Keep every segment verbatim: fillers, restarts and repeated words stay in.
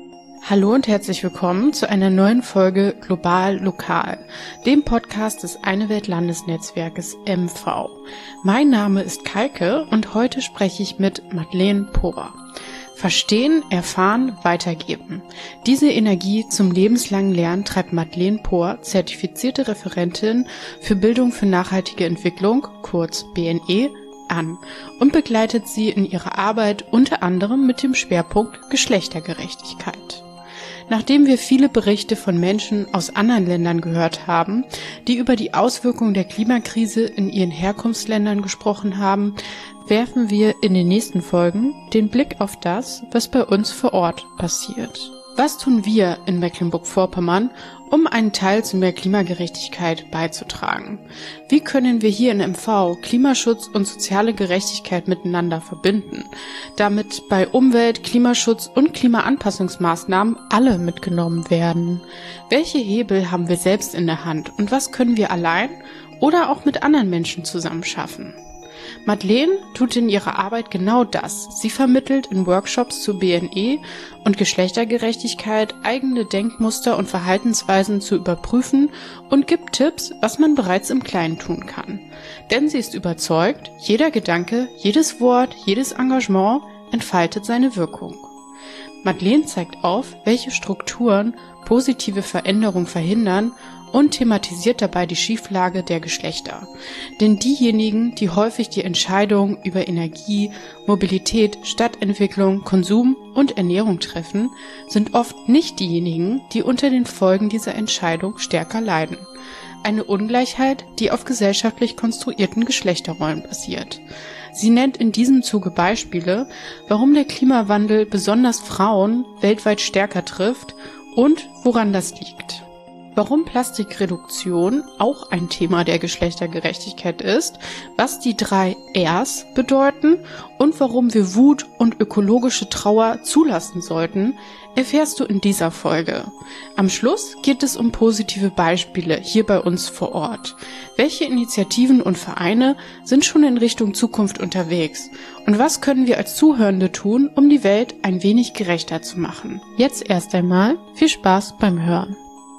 Hallo und herzlich willkommen zu einer neuen Folge Global Lokal, dem Podcast des Eine Welt Landesnetzwerkes M V. Mein Name ist Kaike und heute spreche ich mit Madeleine Pohr. Verstehen, erfahren, weitergeben. Diese Energie zum lebenslangen Lernen treibt Madeleine Pohr, zertifizierte Referentin für Bildung für nachhaltige Entwicklung, kurz B N E, an und begleitet sie in ihrer Arbeit unter anderem mit dem Schwerpunkt Geschlechtergerechtigkeit. Nachdem wir viele Berichte von Menschen aus anderen Ländern gehört haben, die über die Auswirkungen der Klimakrise in ihren Herkunftsländern gesprochen haben, werfen wir in den nächsten Folgen den Blick auf das, was bei uns vor Ort passiert. Was tun wir in Mecklenburg-Vorpommern, um einen Teil zu mehr Klimagerechtigkeit beizutragen? Wie können wir hier in M V Klimaschutz und soziale Gerechtigkeit miteinander verbinden, damit bei Umwelt-, Klimaschutz und Klimaanpassungsmaßnahmen alle mitgenommen werden? Welche Hebel haben wir selbst in der Hand und was können wir allein oder auch mit anderen Menschen zusammen schaffen? Madeleine tut in ihrer Arbeit genau das. Sie vermittelt in Workshops zu B N E und Geschlechtergerechtigkeit eigene Denkmuster und Verhaltensweisen zu überprüfen und gibt Tipps, was man bereits im Kleinen tun kann. Denn sie ist überzeugt, jeder Gedanke, jedes Wort, jedes Engagement entfaltet seine Wirkung. Madeleine zeigt auf, welche Strukturen positive Veränderung verhindern und thematisiert dabei die Schieflage der Geschlechter. Denn diejenigen, die häufig die Entscheidungen über Energie, Mobilität, Stadtentwicklung, Konsum und Ernährung treffen, sind oft nicht diejenigen, die unter den Folgen dieser Entscheidung stärker leiden. Eine Ungleichheit, die auf gesellschaftlich konstruierten Geschlechterrollen basiert. Sie nennt in diesem Zuge Beispiele, warum der Klimawandel besonders Frauen weltweit stärker trifft und woran das liegt. Warum Plastikreduktion auch ein Thema der Geschlechtergerechtigkeit ist, was die drei Rs bedeuten und warum wir Wut und ökologische Trauer zulassen sollten, erfährst du in dieser Folge. Am Schluss geht es um positive Beispiele hier bei uns vor Ort. Welche Initiativen und Vereine sind schon in Richtung Zukunft unterwegs? Und was können wir als Zuhörende tun, um die Welt ein wenig gerechter zu machen? Jetzt erst einmal viel Spaß beim Hören.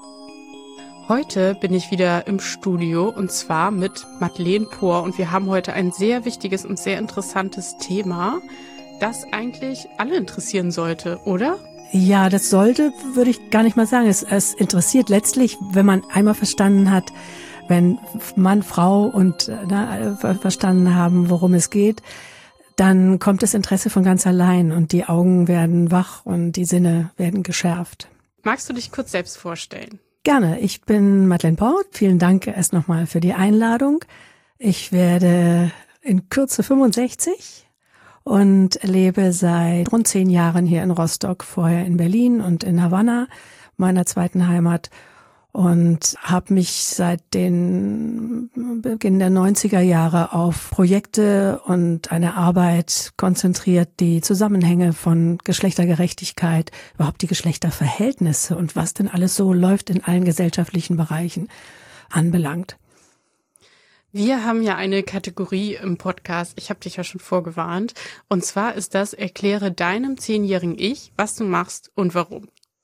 Heute bin ich wieder im Studio und zwar mit Madeleine Pohr und wir haben heute ein sehr wichtiges und sehr interessantes Thema, das eigentlich alle interessieren sollte, oder? Ja, das sollte, würde ich gar nicht mal sagen. Es, es interessiert letztlich, wenn man einmal verstanden hat, wenn Mann, Frau und na, verstanden haben, worum es geht, dann kommt das Interesse von ganz allein und die Augen werden wach und die Sinne werden geschärft. Magst du dich kurz selbst vorstellen? Gerne. Ich bin Madeleine Pohr. Vielen Dank erst nochmal für die Einladung. Ich werde in Kürze fünfundsechzig und lebe seit rund zehn Jahren hier in Rostock, vorher in Berlin und in Havanna, meiner zweiten Heimat. Und habe mich seit den Beginn der neunziger Jahre auf Projekte und eine Arbeit konzentriert, die Zusammenhänge von Geschlechtergerechtigkeit, überhaupt die Geschlechterverhältnisse und was denn alles so läuft in allen gesellschaftlichen Bereichen anbelangt. Wir haben ja eine Kategorie im Podcast, ich habe dich ja schon vorgewarnt, und zwar ist das: Erkläre deinem zehnjährigen Ich, was du machst und warum.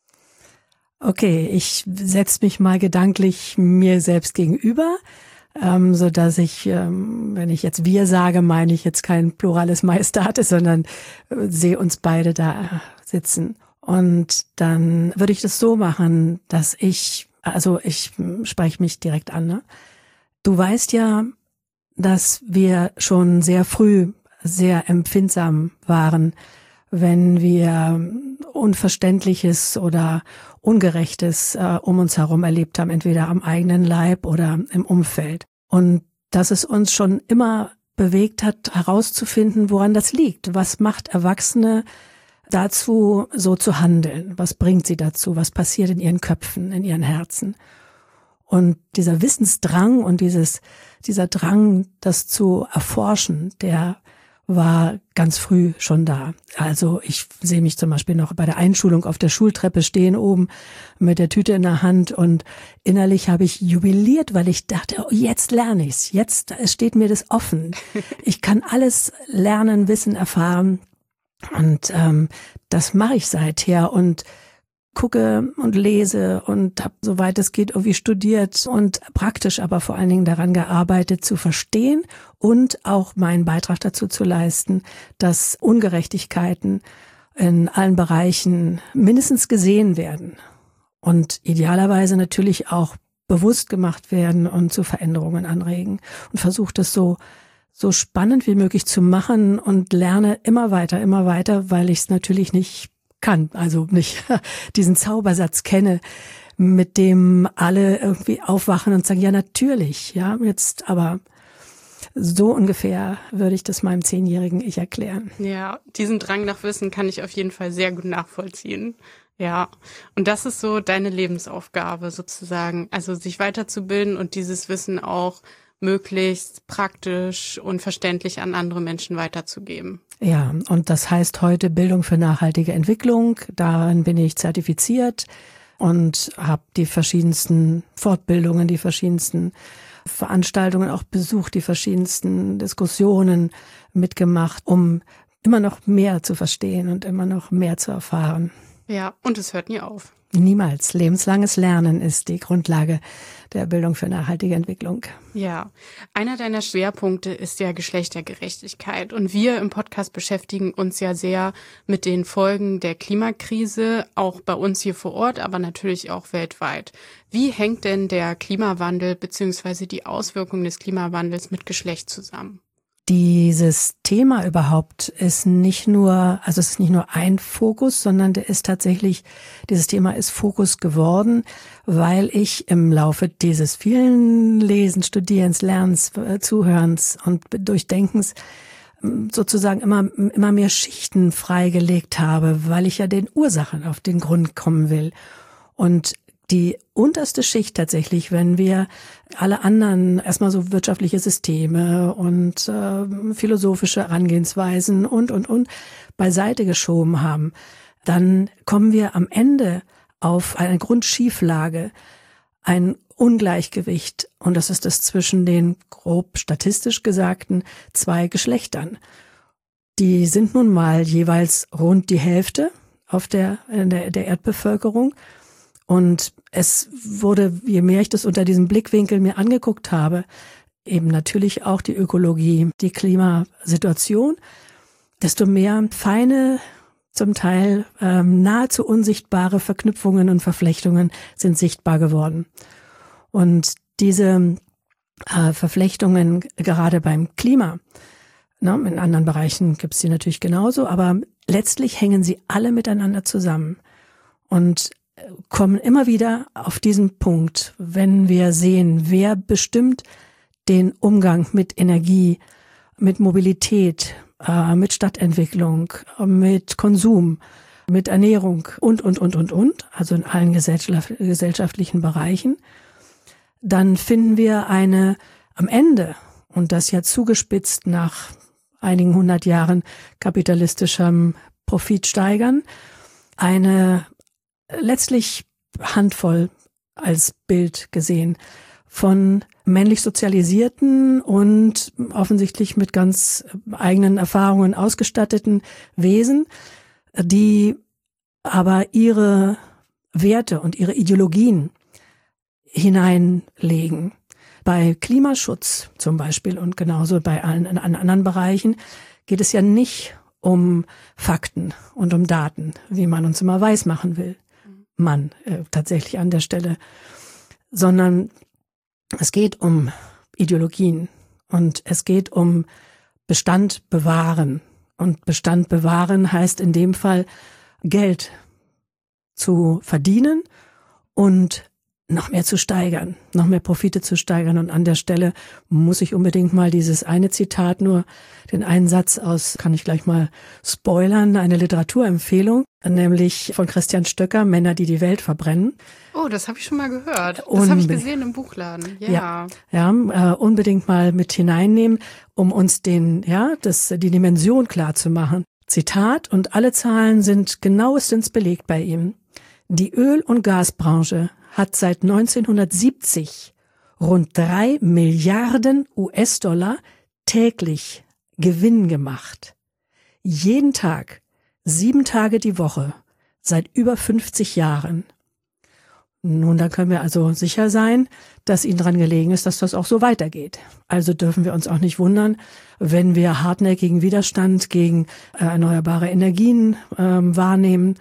Okay, ich setze mich mal gedanklich mir selbst gegenüber, ähm, so dass ich, ähm, wenn ich jetzt wir sage, meine ich jetzt kein plurales Majestatis, sondern äh, sehe uns beide da sitzen. Und dann würde ich das so machen, dass ich, also ich spreche mich direkt an, ne? Du weißt ja, dass wir schon sehr früh sehr empfindsam waren, wenn wir Unverständliches oder Ungerechtes äh, um uns herum erlebt haben, entweder am eigenen Leib oder im Umfeld. Und dass es uns schon immer bewegt hat, herauszufinden, woran das liegt. Was macht Erwachsene dazu, so zu handeln? Was bringt sie dazu? Was passiert in ihren Köpfen, in ihren Herzen? Und dieser Wissensdrang und dieses, dieser Drang, das zu erforschen, der war ganz früh schon da. Also ich sehe mich zum Beispiel noch bei der Einschulung auf der Schultreppe stehen oben mit der Tüte in der Hand und innerlich habe ich jubiliert, weil ich dachte, oh, jetzt lerne ich's, jetzt steht mir das offen. Ich kann alles lernen, wissen, erfahren und ähm, das mache ich seither und gucke und lese und habe, soweit es geht, irgendwie studiert und praktisch aber vor allen Dingen daran gearbeitet, zu verstehen und auch meinen Beitrag dazu zu leisten, dass Ungerechtigkeiten in allen Bereichen mindestens gesehen werden und idealerweise natürlich auch bewusst gemacht werden und zu Veränderungen anregen. Und versuche das so so spannend wie möglich zu machen und lerne immer weiter, immer weiter, weil ich es natürlich nicht kann, also nicht diesen Zaubersatz kenne, mit dem alle irgendwie aufwachen und sagen, ja natürlich, ja, jetzt aber so ungefähr würde ich das meinem zehnjährigen Ich erklären. Ja, diesen Drang nach Wissen kann ich auf jeden Fall sehr gut nachvollziehen. Ja, und das ist so deine Lebensaufgabe sozusagen, also sich weiterzubilden und dieses Wissen auch möglichst praktisch und verständlich an andere Menschen weiterzugeben. Ja, und das heißt heute Bildung für nachhaltige Entwicklung. Darin bin ich zertifiziert und habe die verschiedensten Fortbildungen, die verschiedensten Veranstaltungen auch besucht, die verschiedensten Diskussionen mitgemacht, um immer noch mehr zu verstehen und immer noch mehr zu erfahren. Ja, und es hört nie auf. Niemals. Lebenslanges Lernen ist die Grundlage der Bildung für nachhaltige Entwicklung. Ja, einer deiner Schwerpunkte ist ja Geschlechtergerechtigkeit. Und wir im Podcast beschäftigen uns ja sehr mit den Folgen der Klimakrise, auch bei uns hier vor Ort, aber natürlich auch weltweit. Wie hängt denn der Klimawandel bzw. die Auswirkungen des Klimawandels mit Geschlecht zusammen? Dieses Thema überhaupt ist nicht nur, also es ist nicht nur ein Fokus, sondern der ist tatsächlich, dieses Thema ist Fokus geworden, weil ich im Laufe dieses vielen Lesens, Studierens, Lernens, Zuhörens und Durchdenkens sozusagen immer, immer mehr Schichten freigelegt habe, weil ich ja den Ursachen auf den Grund kommen will. Und die unterste Schicht tatsächlich, wenn wir alle anderen erstmal so wirtschaftliche Systeme und äh, philosophische Herangehensweisen und, und, und beiseite geschoben haben, dann kommen wir am Ende auf eine Grundschieflage, ein Ungleichgewicht. Und das ist das zwischen den grob statistisch gesagten zwei Geschlechtern. Die sind nun mal jeweils rund die Hälfte auf der, in der, der Erdbevölkerung. Und es wurde, je mehr ich das unter diesem Blickwinkel mir angeguckt habe, eben natürlich auch die Ökologie, die Klimasituation, desto mehr feine, zum Teil ähm, nahezu unsichtbare Verknüpfungen und Verflechtungen sind sichtbar geworden. Und diese äh, Verflechtungen gerade beim Klima, ne, in anderen Bereichen gibt es die natürlich genauso, aber letztlich hängen sie alle miteinander zusammen und kommen immer wieder auf diesen Punkt, wenn wir sehen, wer bestimmt den Umgang mit Energie, mit Mobilität, äh, mit Stadtentwicklung, mit Konsum, mit Ernährung und, und, und, und, und, also in allen gesellschaft, gesellschaftlichen Bereichen, dann finden wir eine am Ende, und das ja zugespitzt nach einigen hundert Jahren kapitalistischem Profitsteigern, eine letztlich Handvoll als Bild gesehen von männlich sozialisierten und offensichtlich mit ganz eigenen Erfahrungen ausgestatteten Wesen, die aber ihre Werte und ihre Ideologien hineinlegen. Bei Klimaschutz zum Beispiel und genauso bei allen in anderen Bereichen geht es ja nicht um Fakten und um Daten, wie man uns immer weismachen will. Mann, äh, tatsächlich an der Stelle, sondern es geht um Ideologien und es geht um Bestand bewahren. Und Bestand bewahren heißt in dem Fall Geld zu verdienen und noch mehr zu steigern, noch mehr Profite zu steigern. Und an der Stelle muss ich unbedingt mal dieses eine Zitat, nur den einen Satz aus, kann ich gleich mal spoilern, eine Literaturempfehlung, nämlich von Christian Stöcker, Männer, die die Welt verbrennen. Oh, das habe ich schon mal gehört. Das habe ich gesehen im Buchladen. Ja, ja, ja äh, unbedingt mal mit hineinnehmen, um uns den, ja, das, die Dimension klar zu machen. Zitat, und alle Zahlen sind genauestens belegt bei ihm. Die Öl- und Gasbranche hat seit neunzehnhundertsiebzig rund drei Milliarden U S-Dollar täglich Gewinn gemacht. Jeden Tag, sieben Tage die Woche, seit über fünfzig Jahren. Nun, dann können wir also sicher sein, dass Ihnen daran gelegen ist, dass das auch so weitergeht. Also dürfen wir uns auch nicht wundern, wenn wir hartnäckigen Widerstand gegen äh, erneuerbare Energien äh, wahrnehmen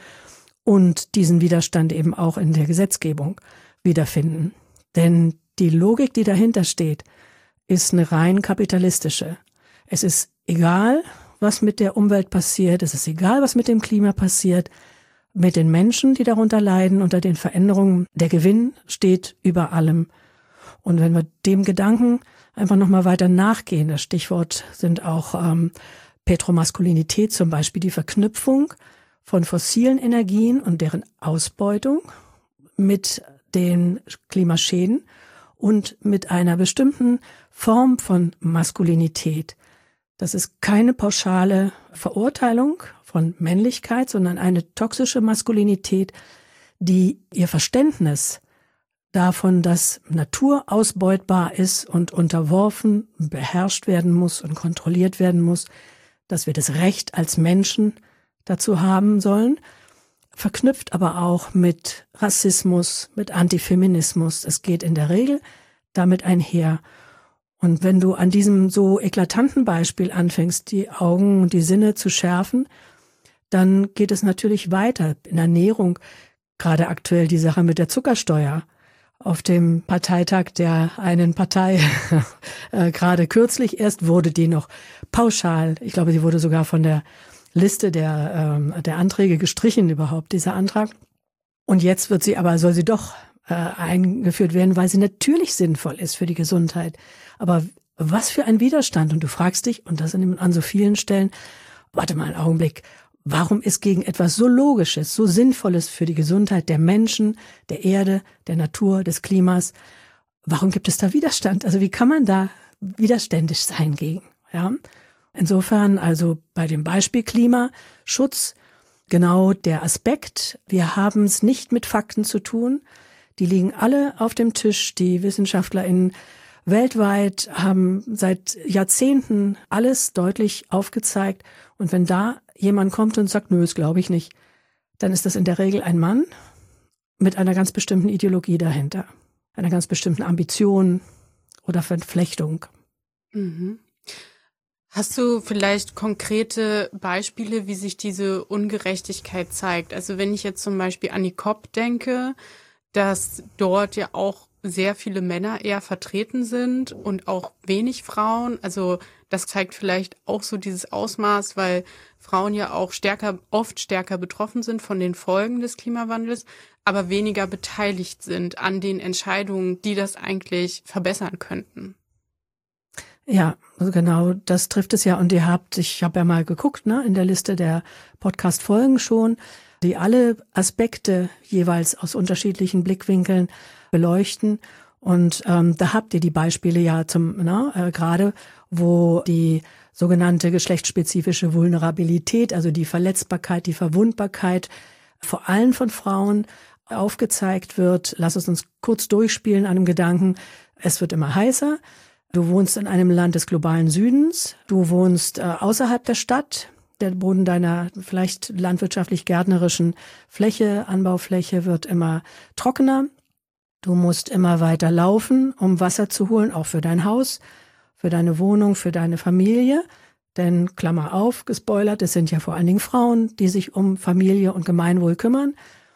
und diesen Widerstand eben auch in der Gesetzgebung wiederfinden. Denn die Logik, die dahinter steht, ist eine rein kapitalistische. Es ist egal, was mit der Umwelt passiert, es ist egal, was mit dem Klima passiert, mit den Menschen, die darunter leiden, unter den Veränderungen. Der Gewinn steht über allem. Und wenn wir dem Gedanken einfach nochmal weiter nachgehen, das Stichwort sind auch ähm, Petromaskulinität zum Beispiel, die Verknüpfung von fossilen Energien und deren Ausbeutung mit den Klimaschäden und mit einer bestimmten Form von Maskulinität. Das ist keine pauschale Verurteilung von Männlichkeit, sondern eine toxische Maskulinität, die ihr Verständnis davon, dass Natur ausbeutbar ist und unterworfen, beherrscht werden muss und kontrolliert werden muss, dass wir das Recht als Menschen dazu haben sollen, verknüpft aber auch mit Rassismus, mit Antifeminismus. Es geht in der Regel damit einher. Und wenn du an diesem so eklatanten Beispiel anfängst, die Augen und die Sinne zu schärfen, dann geht es natürlich weiter. In Ernährung, gerade aktuell die Sache mit der Zuckersteuer. Auf dem Parteitag der einen Partei, äh, gerade kürzlich erst, wurde die noch pauschal, ich glaube, sie wurde sogar von der Liste der, ähm, der Anträge gestrichen überhaupt, dieser Antrag. Und jetzt wird sie aber, soll sie doch äh, eingeführt werden, weil sie natürlich sinnvoll ist für die Gesundheit. Aber was für ein Widerstand. Und du fragst dich, und das an so vielen Stellen, warte mal einen Augenblick, warum ist gegen etwas so Logisches, so Sinnvolles für die Gesundheit der Menschen, der Erde, der Natur, des Klimas, warum gibt es da Widerstand? Also wie kann man da widerständig sein gegen? Ja? Insofern also bei dem Beispiel Klimaschutz genau der Aspekt, wir haben es nicht mit Fakten zu tun, die liegen alle auf dem Tisch, die WissenschaftlerInnen weltweit haben seit Jahrzehnten alles deutlich aufgezeigt. Und wenn da jemand kommt und sagt, nö, das glaube ich nicht, dann ist das in der Regel ein Mann mit einer ganz bestimmten Ideologie dahinter, einer ganz bestimmten Ambition oder Verflechtung. Mhm. Hast du vielleicht konkrete Beispiele, wie sich diese Ungerechtigkeit zeigt? Also wenn ich jetzt zum Beispiel an die C O P denke, dass dort ja auch sehr viele Männer eher vertreten sind und auch wenig Frauen. Also das zeigt vielleicht auch so dieses Ausmaß, weil Frauen ja auch stärker, oft stärker betroffen sind von den Folgen des Klimawandels, aber weniger beteiligt sind an den Entscheidungen, die das eigentlich verbessern könnten. Ja, also genau, das trifft es ja. Und ihr habt, ich habe ja mal geguckt, ne, in der Liste der Podcast-Folgen schon, die alle Aspekte jeweils aus unterschiedlichen Blickwinkeln beleuchten. Und ähm, da habt ihr die Beispiele ja zum, ne, äh, gerade, wo die sogenannte geschlechtsspezifische Vulnerabilität, also die Verletzbarkeit, die Verwundbarkeit, vor allem von Frauen aufgezeigt wird. Lass es uns kurz durchspielen an einem Gedanken. Es wird immer heißer. Du wohnst in einem Land des globalen Südens. Du wohnst äh, außerhalb der Stadt. Der Boden deiner vielleicht landwirtschaftlich-gärtnerischen Fläche, Anbaufläche wird immer trockener. Du musst immer weiter laufen, um Wasser zu holen, auch für dein Haus, für deine Wohnung, für deine Familie. Denn, Klammer auf, gespoilert, es sind ja vor allen Dingen Frauen, die sich um Familie und Gemeinwohl kümmern.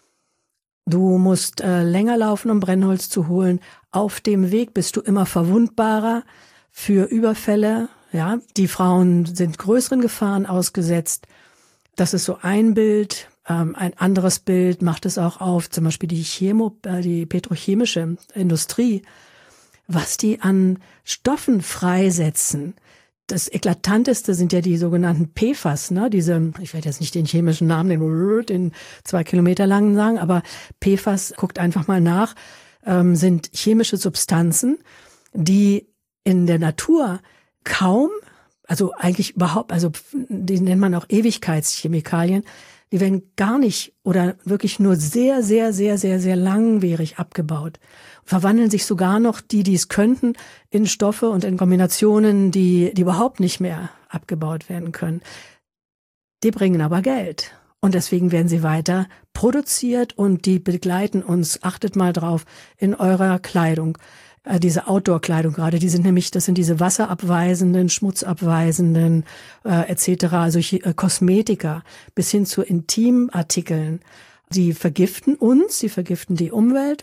Du musst äh, länger laufen, um Brennholz zu holen. Auf dem Weg bist du immer verwundbarer für Überfälle. Ja, die Frauen sind größeren Gefahren ausgesetzt. Das ist so ein Bild. Ähm, ein anderes Bild macht es auch auf, zum Beispiel die Chemo, äh, die petrochemische Industrie, was die an Stoffen freisetzen. Das Eklatanteste sind ja die sogenannten P F A S, ne? Diese, ich werde jetzt nicht den chemischen Namen, den, den zwei Kilometer langen sagen, aber P F A S, guckt einfach mal nach, ähm, sind chemische Substanzen, die in der Natur kaum, also eigentlich überhaupt, also die nennt man auch Ewigkeitschemikalien, die werden gar nicht oder wirklich nur sehr, sehr, sehr, sehr, sehr langwierig abgebaut. Verwandeln sich sogar noch die, die es könnten, in Stoffe und in Kombinationen, die, die überhaupt nicht mehr abgebaut werden können. Die bringen aber Geld. Und deswegen werden sie weiter produziert und die begleiten uns, achtet mal drauf, in eurer Kleidung. Äh, diese Outdoor-Kleidung gerade, die sind nämlich, das sind diese wasserabweisenden, schmutzabweisenden äh, et cetera, also äh, Kosmetika bis hin zu Intimartikeln. Die vergiften uns, sie vergiften die Umwelt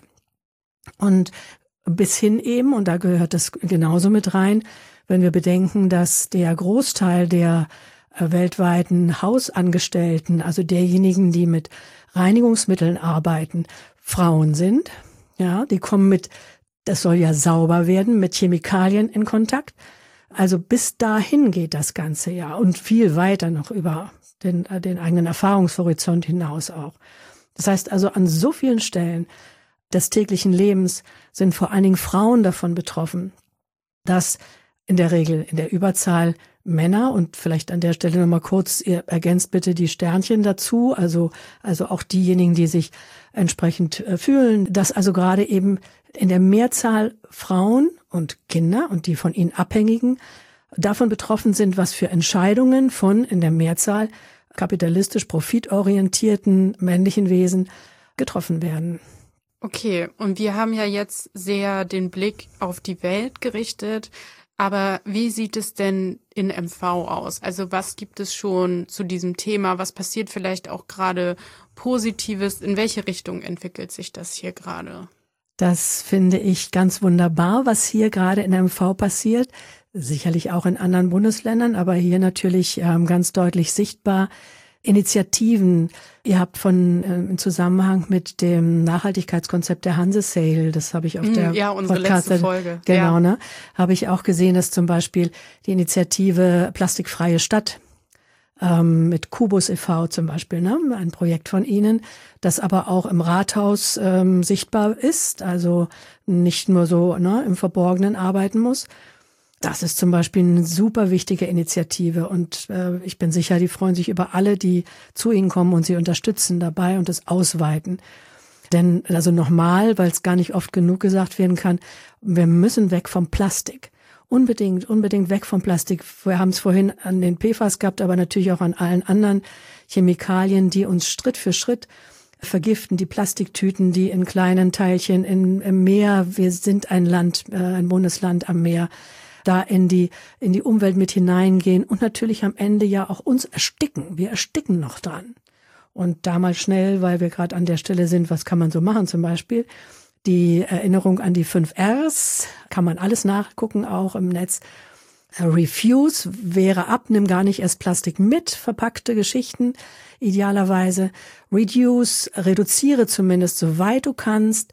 und bis hin eben, und da gehört das genauso mit rein, wenn wir bedenken, dass der Großteil der weltweiten Hausangestellten, also derjenigen, die mit Reinigungsmitteln arbeiten, Frauen sind. Ja, die kommen mit, das soll ja sauber werden, mit Chemikalien in Kontakt. Also bis dahin geht das Ganze ja und viel weiter noch über den, den eigenen Erfahrungshorizont hinaus auch. Das heißt also, an so vielen Stellen des täglichen Lebens sind vor allen Dingen Frauen davon betroffen, dass in der Regel in der Überzahl Männer, und vielleicht an der Stelle nochmal kurz, ihr ergänzt bitte die Sternchen dazu, also, also auch diejenigen, die sich entsprechend äh, fühlen, dass also gerade eben in der Mehrzahl Frauen und Kinder und die von ihnen Abhängigen davon betroffen sind, was für Entscheidungen von in der Mehrzahl kapitalistisch profitorientierten männlichen Wesen getroffen werden. Okay, und wir haben ja jetzt sehr den Blick auf die Welt gerichtet. Aber wie sieht es denn in M V aus? Also was gibt es schon zu diesem Thema? Was passiert vielleicht auch gerade Positives? In welche Richtung entwickelt sich das hier gerade? Das finde ich ganz wunderbar, was hier gerade in M V passiert. Sicherlich auch in anderen Bundesländern, aber hier natürlich ähm, ganz deutlich sichtbar. Initiativen. Ihr habt von äh, im Zusammenhang mit dem Nachhaltigkeitskonzept der Hanse-Sale, das habe ich auf der ja, unsere Podcast, letzte Folge. Genau, ja. ne, habe ich auch gesehen, dass zum Beispiel die Initiative Plastikfreie Stadt ähm, mit Kubus e V zum Beispiel, ne, ein Projekt von Ihnen, das aber auch im Rathaus ähm, sichtbar ist, also nicht nur so, ne, im Verborgenen arbeiten muss. Das ist zum Beispiel eine super wichtige Initiative und äh, ich bin sicher, die freuen sich über alle, die zu ihnen kommen und sie unterstützen dabei und es ausweiten. Denn, also nochmal, weil es gar nicht oft genug gesagt werden kann, wir müssen weg vom Plastik. Unbedingt, unbedingt weg vom Plastik. Wir haben es vorhin an den P F A S gehabt, aber natürlich auch an allen anderen Chemikalien, die uns Schritt für Schritt vergiften, die Plastiktüten, die in kleinen Teilchen in, im Meer, wir sind ein Land, äh, ein Bundesland am Meer, da in die, in die Umwelt mit hineingehen und natürlich am Ende ja auch uns ersticken. Wir ersticken noch dran. Und da mal schnell, weil wir gerade an der Stelle sind, was kann man so machen zum Beispiel? Die Erinnerung an die fünf R's, kann man alles nachgucken, auch im Netz. Refuse wäre ab, nimm gar nicht erst Plastik mit, verpackte Geschichten idealerweise. Reduce, reduziere zumindest, soweit du kannst.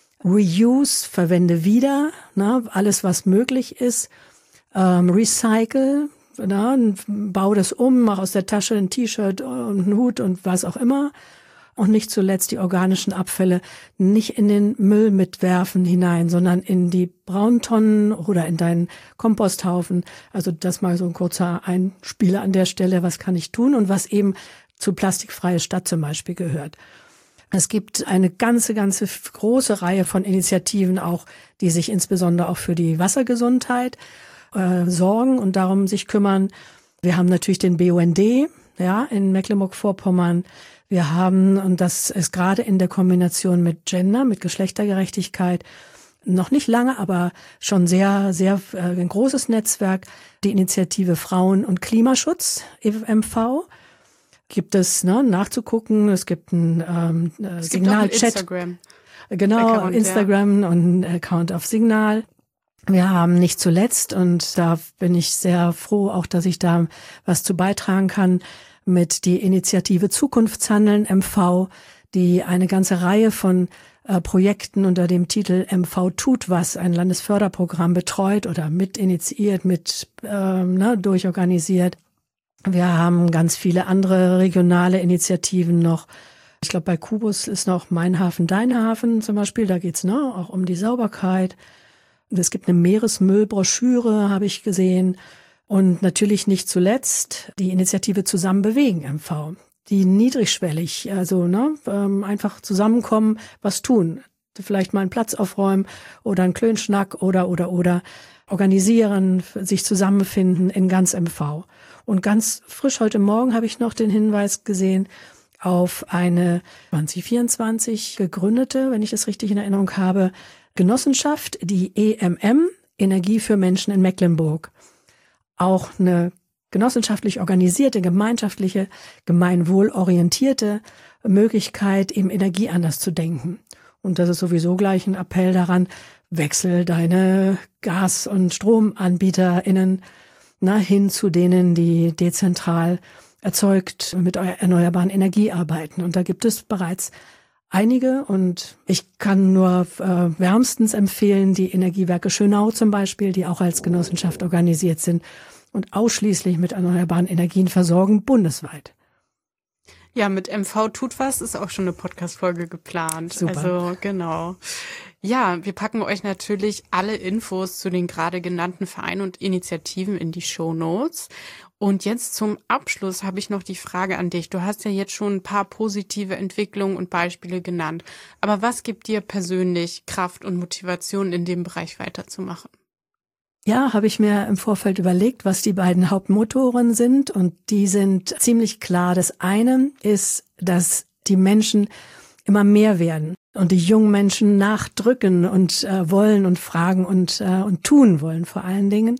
Reuse, verwende wieder, na, alles was möglich ist. Ähm, recycle, na, bau das um, mach aus der Tasche ein T-Shirt und einen Hut und was auch immer. Und nicht zuletzt die organischen Abfälle nicht in den Müll mitwerfen hinein, sondern in die Brauntonnen oder in deinen Komposthaufen. Also das mal so ein kurzer Einspieler an der Stelle, was kann ich tun und was eben zu Plastikfreie Stadt zum Beispiel gehört. Es gibt eine ganze, ganze große Reihe von Initiativen auch, die sich insbesondere auch für die Wassergesundheit äh, sorgen und darum sich kümmern. Wir haben natürlich den B U N D, ja, in Mecklenburg-Vorpommern. Wir haben, und das ist gerade in der Kombination mit Gender, mit Geschlechtergerechtigkeit, noch nicht lange, aber schon sehr, sehr äh, ein großes Netzwerk, die Initiative Frauen und Klimaschutz, M V. Gibt es, ne, nachzugucken. Es gibt ein ähm, es Signal-Chat. Gibt Instagram. Genau, Account, Instagram ja. Und Account auf Signal. Wir haben nicht zuletzt, und da bin ich sehr froh, auch dass ich da was zu beitragen kann, mit die Initiative Zukunftshandeln M V, die eine ganze Reihe von äh, Projekten unter dem Titel M V tut was, ein Landesförderprogramm betreut oder mit initiiert, mit ähm, ne, durchorganisiert. Wir haben ganz viele andere regionale Initiativen noch. Ich glaube, bei Kubus ist noch Mein Hafen, Dein Hafen zum Beispiel. Da geht's ne, auch um die Sauberkeit. Es gibt eine Meeresmüllbroschüre, habe ich gesehen. Und natürlich nicht zuletzt die Initiative Zusammen bewegen M V, die niedrigschwellig, also ne, einfach zusammenkommen, was tun. Vielleicht mal einen Platz aufräumen oder einen Klönschnack oder, oder, oder organisieren, sich zusammenfinden in ganz M V. Und ganz frisch heute Morgen habe ich noch den Hinweis gesehen, auf eine zwanzig vierundzwanzig gegründete, wenn ich das richtig in Erinnerung habe, Genossenschaft, die E M M, Energie für Menschen in Mecklenburg. Auch eine genossenschaftlich organisierte, gemeinschaftliche, gemeinwohlorientierte Möglichkeit, eben Energie anders zu denken. Und das ist sowieso gleich ein Appell daran, wechsel deine Gas- und StromanbieterInnen na, hin zu denen, die dezentral erzeugt mit erneuerbaren Energie arbeiten. Und da gibt es bereits einige und ich kann nur äh, wärmstens empfehlen, die Energiewerke Schönau zum Beispiel, die auch als Genossenschaft organisiert sind und ausschließlich mit erneuerbaren Energien versorgen, bundesweit. Ja, mit M V tut was ist auch schon eine Podcast-Folge geplant. Super. Also genau. Ja, wir packen euch natürlich alle Infos zu den gerade genannten Vereinen und Initiativen in die Shownotes. Und jetzt zum Abschluss habe ich noch die Frage an dich. Du hast ja jetzt schon ein paar positive Entwicklungen und Beispiele genannt. Aber was gibt dir persönlich Kraft und Motivation, in dem Bereich weiterzumachen? Ja, habe ich mir im Vorfeld überlegt, was die beiden Hauptmotoren sind. Und die sind ziemlich klar. Das eine ist, dass die Menschen immer mehr werden und die jungen Menschen nachdrücken und äh, wollen und fragen und, äh, und tun wollen vor allen Dingen,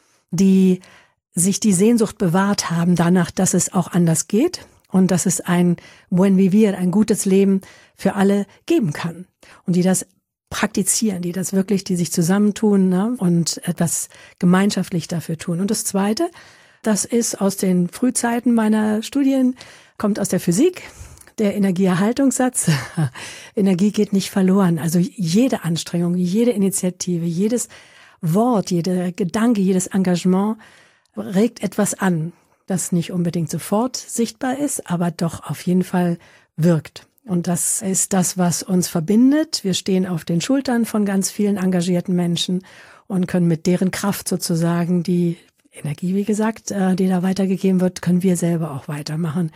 die sich die Sehnsucht bewahrt haben danach, dass es auch anders geht und dass es ein Buen Vivir, ein gutes Leben für alle geben kann. Und die das praktizieren, die das wirklich, die sich zusammentun, ne, und etwas gemeinschaftlich dafür tun. Und das Zweite, das ist aus den Frühzeiten meiner Studien, kommt aus der Physik, der Energieerhaltungssatz. Energie geht nicht verloren. Also jede Anstrengung, jede Initiative, jedes Wort, jeder Gedanke, jedes Engagement regt etwas an, das nicht unbedingt sofort sichtbar ist, aber doch auf jeden Fall wirkt. Und das ist das, was uns verbindet. Wir stehen auf den Schultern von ganz vielen engagierten Menschen und können mit deren Kraft sozusagen die Energie, wie gesagt, die da weitergegeben wird, können wir selber auch weitermachen.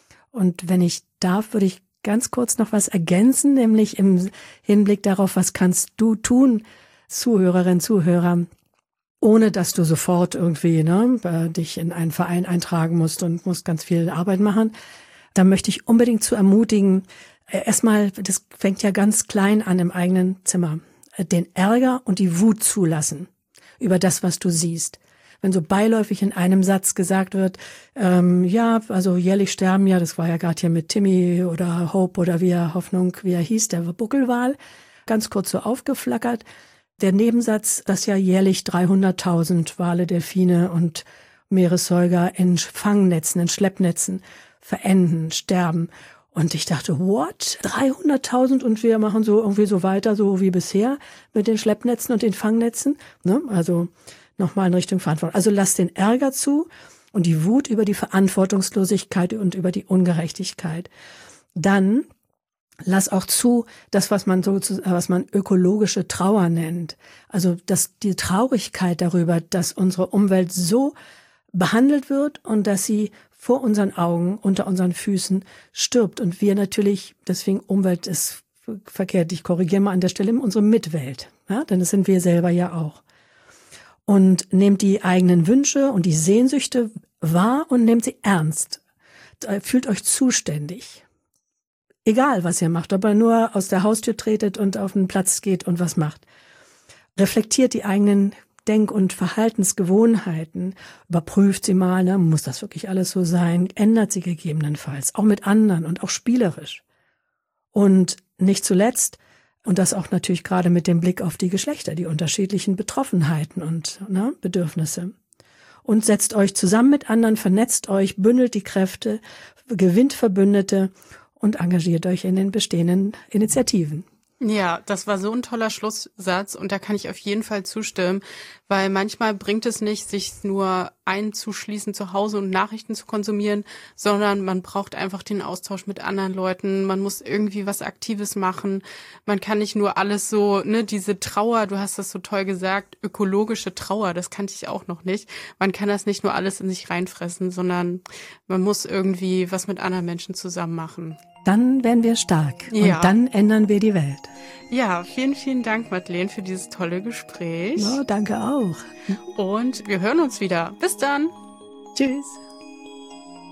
Und wenn ich darf, würde ich ganz kurz noch was ergänzen, nämlich im Hinblick darauf, was kannst du tun, Zuhörerin, Zuhörer, ohne dass du sofort irgendwie ne, dich in einen Verein eintragen musst und musst ganz viel Arbeit machen. Da möchte ich unbedingt zu ermutigen, erstmal, das fängt ja ganz klein an im eigenen Zimmer, den Ärger und die Wut zulassen über das, was du siehst. Wenn so beiläufig in einem Satz gesagt wird, ähm, ja, also jährlich sterben ja, das war ja gerade hier mit Timmy oder Hope oder wie er, Hoffnung, wie er hieß, der Buckelwal, ganz kurz so aufgeflackert. Der Nebensatz, dass ja jährlich dreihunderttausend Wale, Delfine und Meeressäuger in Fangnetzen, in Schleppnetzen verenden, sterben. Und ich dachte, what? dreihunderttausend und wir machen so irgendwie so weiter, so wie bisher mit den Schleppnetzen und den Fangnetzen. Ne? Also nochmal in Richtung Verantwortung. Also lass den Ärger zu und die Wut über die Verantwortungslosigkeit und über die Ungerechtigkeit. Dann lass auch zu, das, was man so, was man ökologische Trauer nennt. Also, dass die Traurigkeit darüber, dass unsere Umwelt so behandelt wird und dass sie vor unseren Augen, unter unseren Füßen stirbt. Und wir natürlich, deswegen Umwelt ist verkehrt, ich korrigiere mal an der Stelle, unsere Mitwelt. Ja, denn das sind wir selber ja auch. Und nehmt die eigenen Wünsche und die Sehnsüchte wahr und nehmt sie ernst. Fühlt euch zuständig. Egal, was ihr macht, ob ihr nur aus der Haustür tretet und auf den Platz geht und was macht. Reflektiert die eigenen Denk- und Verhaltensgewohnheiten, überprüft sie mal, ne? Muss das wirklich alles so sein, ändert sie gegebenenfalls, auch mit anderen und auch spielerisch. Und nicht zuletzt, und das auch natürlich gerade mit dem Blick auf die Geschlechter, die unterschiedlichen Betroffenheiten und ne, Bedürfnisse. Und setzt euch zusammen mit anderen, vernetzt euch, bündelt die Kräfte, gewinnt Verbündete und engagiert euch in den bestehenden Initiativen. Ja, das war so ein toller Schlusssatz und da kann ich auf jeden Fall zustimmen, weil manchmal bringt es nicht, sich nur einzuschließen zu Hause und Nachrichten zu konsumieren, sondern man braucht einfach den Austausch mit anderen Leuten, man muss irgendwie was Aktives machen, man kann nicht nur alles so, ne, diese Trauer, du hast das so toll gesagt, ökologische Trauer, das kannte ich auch noch nicht, man kann das nicht nur alles in sich reinfressen, sondern man muss irgendwie was mit anderen Menschen zusammen machen. Dann werden wir stark ja. Und dann ändern wir die Welt. Ja, vielen, vielen Dank, Madeleine, für dieses tolle Gespräch. Ja, danke auch. Und wir hören uns wieder. Bis dann. Tschüss.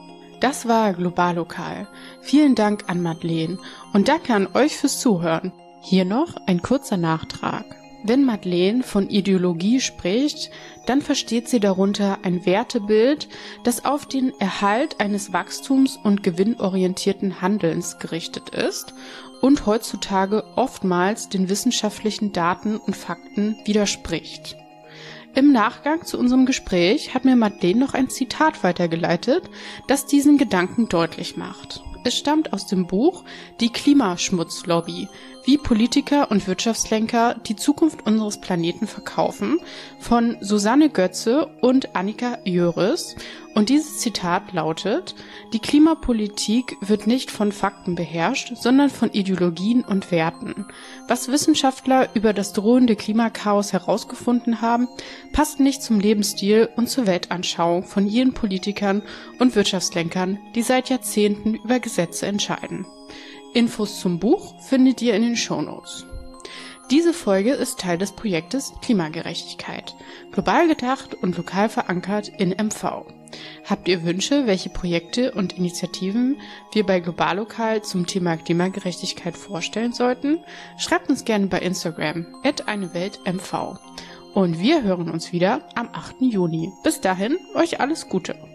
Das war Global Lokal. Vielen Dank an Madeleine und danke an euch fürs Zuhören. Hier noch ein kurzer Nachtrag. Wenn Madeleine von Ideologie spricht, dann versteht sie darunter ein Wertebild, das auf den Erhalt eines wachstums- und gewinnorientierten Handelns gerichtet ist und heutzutage oftmals den wissenschaftlichen Daten und Fakten widerspricht. Im Nachgang zu unserem Gespräch hat mir Madeleine noch ein Zitat weitergeleitet, das diesen Gedanken deutlich macht. Es stammt aus dem Buch Die Klimaschmutzlobby, wie Politiker und Wirtschaftslenker die Zukunft unseres Planeten verkaufen, von Susanne Götze und Annika Jöris. Und dieses Zitat lautet: Die Klimapolitik wird nicht von Fakten beherrscht, sondern von Ideologien und Werten. Was Wissenschaftler über das drohende Klimakaos herausgefunden haben, passt nicht zum Lebensstil und zur Weltanschauung von jenen Politikern und Wirtschaftslenkern, die seit Jahrzehnten über Gesetze entscheiden. Infos zum Buch findet ihr in den Shownotes. Diese Folge ist Teil des Projektes Klimagerechtigkeit, global gedacht und lokal verankert in M V. Habt ihr Wünsche, welche Projekte und Initiativen wir bei Global Lokal zum Thema Klimagerechtigkeit vorstellen sollten? Schreibt uns gerne bei Instagram at eine Welt M V. Und wir hören uns wieder am achten Juni. Bis dahin, euch alles Gute.